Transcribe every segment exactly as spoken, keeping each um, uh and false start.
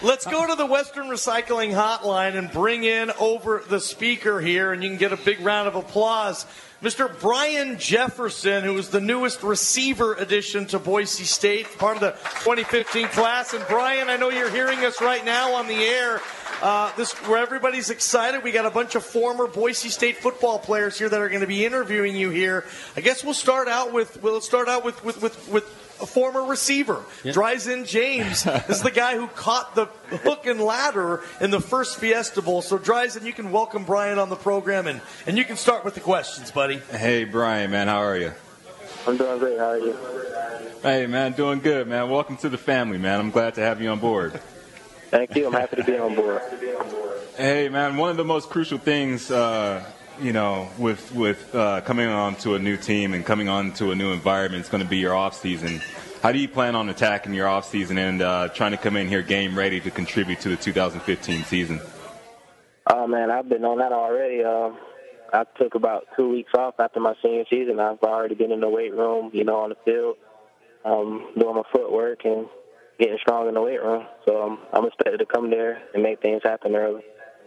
Let's go to the Western Recycling Hotline and bring in over the speaker here, and you can get a big round of applause. Mister Brian Jefferson, who is the newest receiver addition to Boise State, part of the twenty fifteen class. And Brian, I know you're hearing us right now on the air. Uh, this where everybody's excited. We got a bunch of former Boise State football players here that are going to be interviewing you here. I guess we'll start out with we'll start out with with with, with a former receiver. Yeah. Dryzen James is the guy who caught the hook and ladder in the first Fiesta Bowl. So, Dryzen, you can welcome Brian on the program, and, and you can start with the questions, buddy. Hey, Brian, man, how are you? I'm doing great. How are you? Hey, man, doing good, man. Welcome to the family, man. I'm glad to have you on board. Thank you. I'm happy to be on board. Hey, man, one of the most crucial things, uh, you know, with with uh, coming on to a new team and coming on to a new environment is going to be your off season. How do you plan on attacking your off season and uh, trying to come in here game ready to contribute to the two thousand fifteen season? Oh man, I've been on that already. Um, I took about two weeks off after my senior season. I've already been in the weight room, you know, on the field, um, doing my footwork and getting strong in the weight room. So um, I'm expected to come there and make things happen early.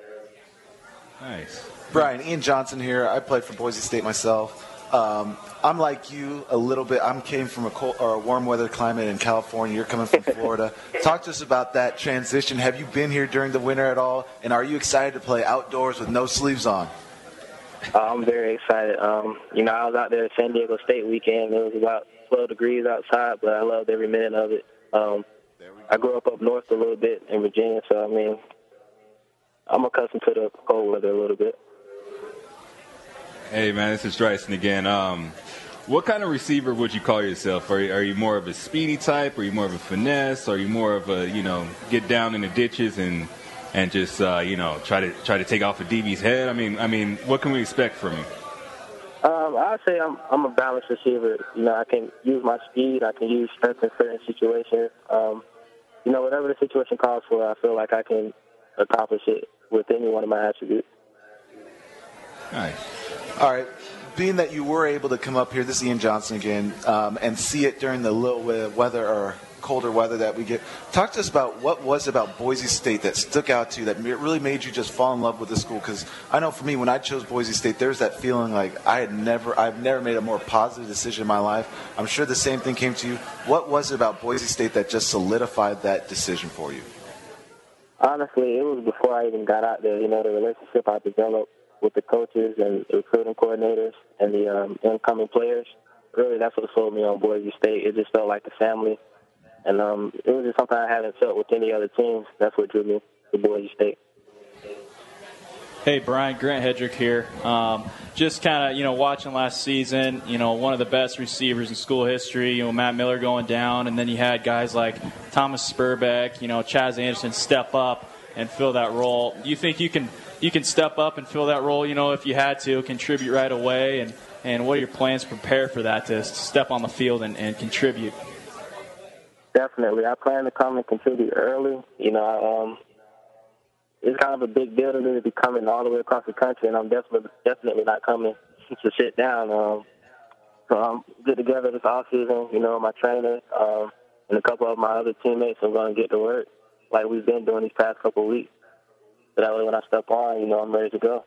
Nice. Brian, Ian Johnson here. I played for Boise State myself. Um, I'm like you a little bit. I came from a, cold, or a warm weather climate in California. You're coming from Florida. Talk to us about that transition. Have you been here during the winter at all? And are you excited to play outdoors with no sleeves on? Uh, I'm very excited. Um, you know, I was out there at San Diego State weekend. It was about twelve degrees outside, but I loved every minute of it. Um, I grew up up north a little bit in Virginia, so, I mean, I'm accustomed to the cold weather a little bit. Hey, man, this is Dryzen again. Um, what kind of receiver would you call yourself? Are you, are you more of a speedy type? Are you more of a finesse? Are you more of a, you know, get down in the ditches and and just, uh, you know, try to try to take off a D B's head? I mean, I mean, what can we expect from you? Um, I'd say I'm I'm a balanced receiver. You know, I can use my speed. I can use strength in certain situations. Um, you know, whatever the situation calls for, I feel like I can accomplish it with any one of my attributes. Nice. All right. Being that you were able to come up here, this is Ian Johnson again, um, and see it during the little bit of weather or colder weather that we get, talk to us about what was about Boise State that stuck out to you, that really made you just fall in love with the school. Because I know for me, when I chose Boise State, there's that feeling like I had never, I've never made a more positive decision in my life. I'm sure the same thing came to you. What was it about Boise State that just solidified that decision for you? Honestly, it was before I even got out there. You know, the relationship I developed with the coaches and the recruiting coordinators and the um, incoming players, really that's what sold me on Boise State. It just felt like a family. And um, it was just something I haven't felt with any other teams. That's what drew me to Boise State. Hey, Brian, Grant Hedrick here. Um, just kind of, you know, watching last season, you know, one of the best receivers in school history, you know, Matt Miller going down, and then you had guys like Thomas Spurbeck, you know, Chaz Anderson step up and fill that role. Do you think you can you can step up and fill that role, you know, if you had to, contribute right away? And, and what are your plans to prepare for that, to step on the field and, and contribute? Definitely. I plan to come and contribute early. You know, um, it's kind of a big deal to me to be coming all the way across the country, and I'm definitely definitely not coming to sit down. Um, so I'm get together this offseason, you know, my trainer um, and a couple of my other teammates are going to get to work like we've been doing these past couple of weeks. So that way when I step on, you know, I'm ready to go.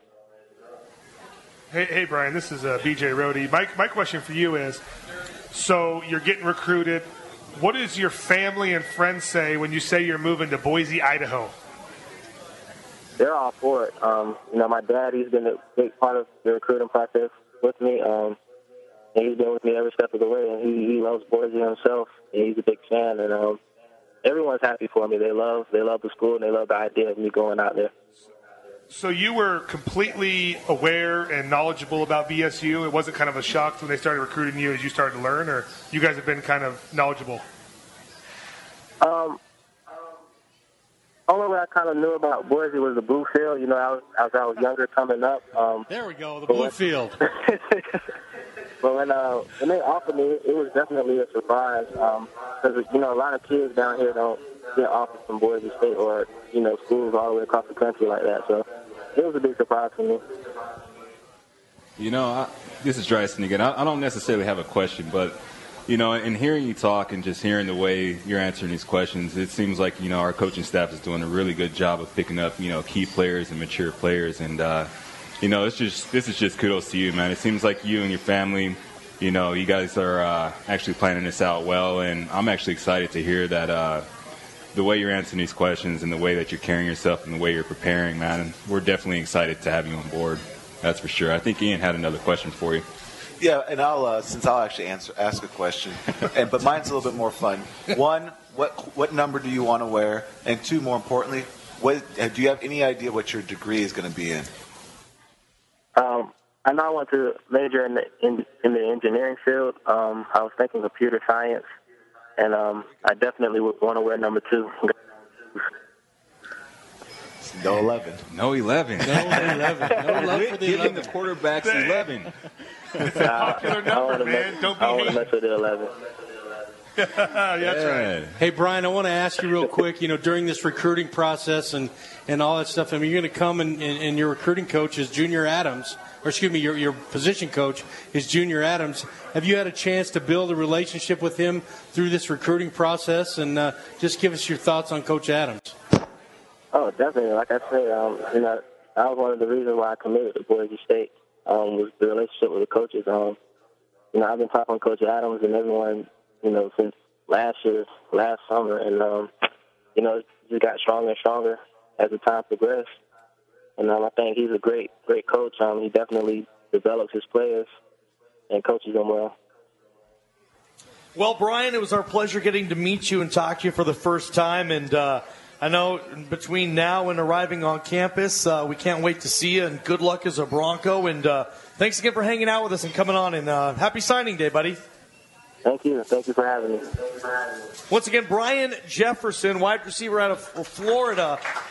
Hey, hey Brian, this is uh, B J Rohde. My, my question for you is, so you're getting recruited. What does your family and friends say when you say you're moving to Boise, Idaho? They're all for it. Um, you know, my dad, he's been a big part of the recruiting process with me. Um, and he's been with me every step of the way, and he, he loves Boise himself, and he's a big fan. And um, everyone's happy for me. They love they love the school, and they love the idea of me going out there. So you were completely aware and knowledgeable about B S U? It wasn't kind of a shock when they started recruiting you as you started to learn, or you guys have been kind of knowledgeable? Um, only way I kind of knew about Boise was the blue field. You know, I was, as I was younger coming up. Um, there we go, the blue when, field. But when uh, when they offered me, it was definitely a surprise. Um, because you know, a lot of kids down here don't get offers from Boise State or you know schools all the way across the country like that. So it was a big surprise for me. You know, I, this is Dryzen again. I, I don't necessarily have a question, but you know, and hearing you talk and just hearing the way you're answering these questions, it seems like, you know, our coaching staff is doing a really good job of picking up, you know, key players and mature players. And, uh, you know, it's just this is just kudos to you, man. It seems like you and your family, you know, you guys are uh, actually planning this out well. And I'm actually excited to hear that uh, the way you're answering these questions and the way that you're carrying yourself and the way you're preparing, man. And we're definitely excited to have you on board. That's for sure. I think Ian had another question for you. Yeah, and I'll uh, since I'll actually answer ask a question, and but mine's a little bit more fun. One, what what number do you want to wear? And two, more importantly, what do you have any idea what your degree is going to be in? Um, I know I want to major in the in, in the engineering field. Um, I was thinking computer science, and um, I definitely would want to wear number two. No eleven. No eleven. No eleven. No love for the Giving eleven. the quarterbacks eleven. Popular number, man. Mess, Don't be I want to mess with the eleven. yeah, that's right. Hey, Brian, I want to ask you real quick, you know, during this recruiting process and, and all that stuff, I mean, you're going to come and, and, and your recruiting coach is Junior Adams, or excuse me, your, your position coach is Junior Adams. Have you had a chance to build a relationship with him through this recruiting process? And uh, just give us your thoughts on Coach Adams. Oh, definitely. Like I said, um, you know, that was one of the reasons why I committed to Boise State. Um, was the relationship with the coaches. Um, you know, I've been talking to Coach Adams and everyone, you know, since last year, last summer, and um, you know, it just got stronger and stronger as the time progressed. And um, I think he's a great, great coach. Um, he definitely develops his players and coaches them well. Well, Brian, it was our pleasure getting to meet you and talk to you for the first time, and uh, I know between now and arriving on campus, uh, we can't wait to see you, and good luck as a Bronco. And uh, thanks again for hanging out with us and coming on, and uh, happy signing day, buddy. Thank you. Thank you for having me. Once again, Brian Jefferson, wide receiver out of Florida.